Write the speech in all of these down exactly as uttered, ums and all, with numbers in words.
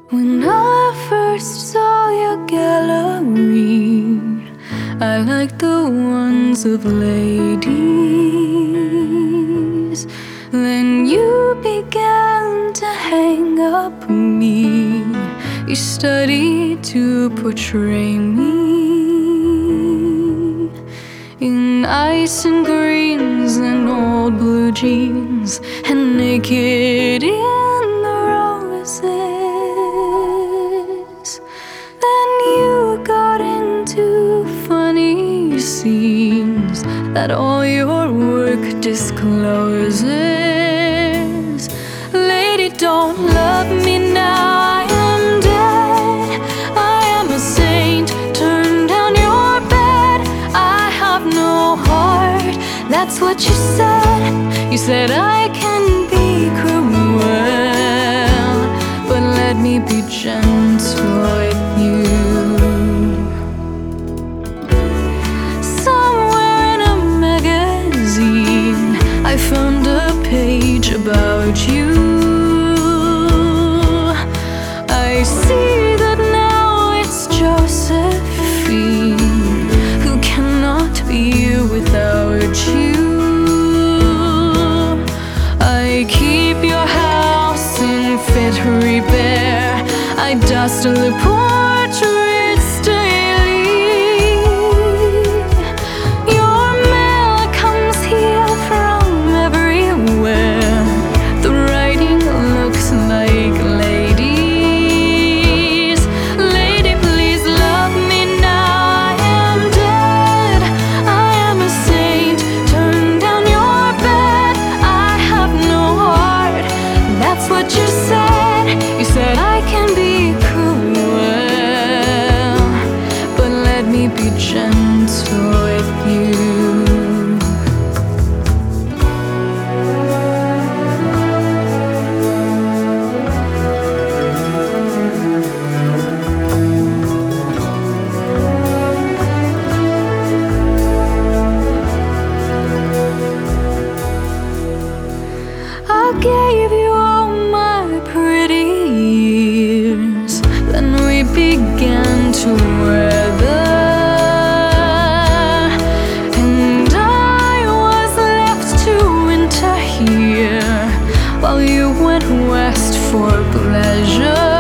When I first saw your gallery, I liked the ones of ladies. Then you began to hang up me. You studied to portray me in ice and greens and old blue jeans and naked in the roses. Then you got into funny scenes that all your work discloses. Lady, don't love me now, I am dead. I am a saint, turn down your bed. I have no heart, that's what you said. You said I can be cruel, but let me be gentle with you. Somewhere in a magazine I found a page about you. I see that now it's Josephine who cannot be you without you. I keep your house in fit repair. I dust the portraits daily. Your mail comes here from everywhere. The writing looks like ladies. Lady, please love me now, I am dead. I am a saint, turn down your bed. I have no heart, that's what you said. You said I can be cruel, but let me be gentle with you. I gave you all my pretty years, then we began to weather, and I was left to winter here while you went west for pleasure.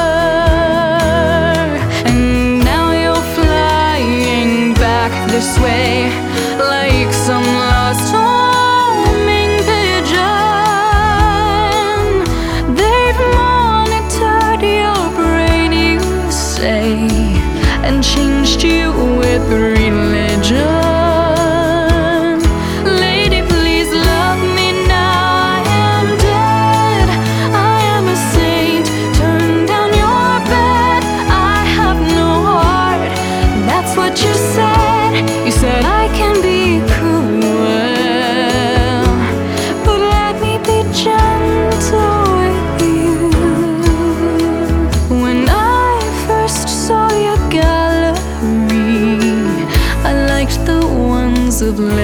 And now you're flying back this way like some lost homing pigeon. They've monitored your brain, you say, and changed you with religion. Lady, please love me now, I am dead. I am a saint, turn down your bed. I have no heart, that's what you said. You said I can be cruel, but let me be gentle with you. When I first saw your gallery, I liked the ones of